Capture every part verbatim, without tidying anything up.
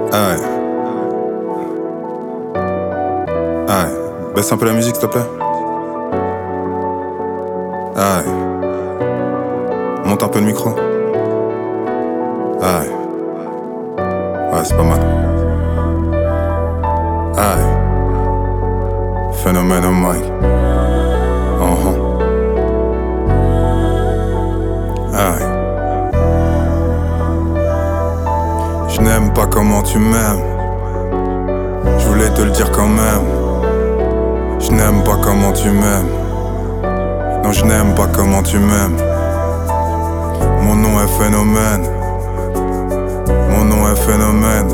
Aïe. Aïe. Baisse un peu la musique, s'il te plaît. Aïe. Monte un peu le micro. Aïe. Ouais, c'est pas mal. Aïe. Phénomène au mic. Uh-huh. Aïe. Je n'aime pas comment tu m'aimes. Je voulais te le dire quand même. Je n'aime pas comment tu m'aimes. Non, je n'aime pas comment tu m'aimes. Mon nom est phénomène. Mon nom est phénomène.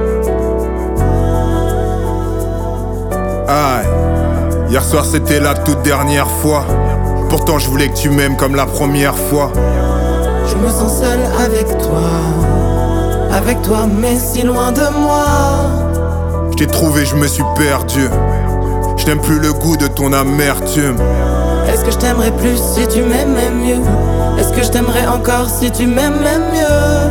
Aïe. Hier soir c'était la toute dernière fois. Pourtant je voulais que tu m'aimes comme la première fois. Je me sens seul avec toi. Avec toi mais si loin de moi. Je t'ai trouvé, je me suis perdu. Je n'aime plus le goût de ton amertume. Est-ce que je t'aimerais plus si tu m'aimais mieux? Est-ce que je t'aimerais encore si tu m'aimais mieux?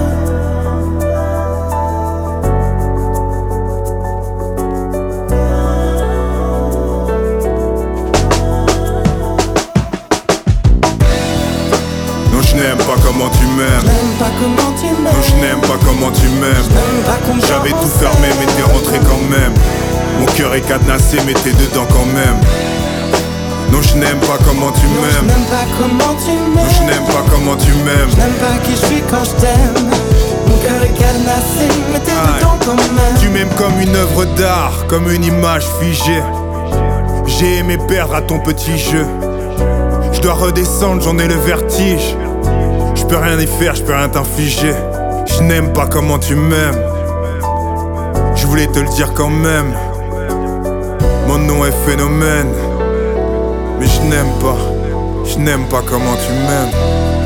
Non, je n'aime pas comment tu m'aimes. J'aime pas comment tu m'aimes. Non, je n'aime pas comment tu m'aimes. J'aime pas comment J'avais tout on fermé s'aime. mais t'es rentré quand même. Mon cœur est cadenassé mais t'es dedans quand même. Non, je n'aime pas comment tu Non, je m'aimes. n'aime pas comment tu Non, m'aimes. je n'aime pas comment tu m'aimes. Je n'aime pas qui je suis quand je t'aime. Mon cœur est cadenassé, mais t'es Aïe. dedans quand même. Tu m'aimes comme une œuvre d'art, comme une image figée. J'ai aimé perdre à ton petit jeu. Je dois redescendre, j'en ai le vertige. Je peux rien y faire, je peux rien t'infliger. Je n'aime pas comment tu m'aimes. Je voulais te le dire quand même. Mon nom est phénomène. Mais je n'aime pas, je n'aime pas comment tu m'aimes.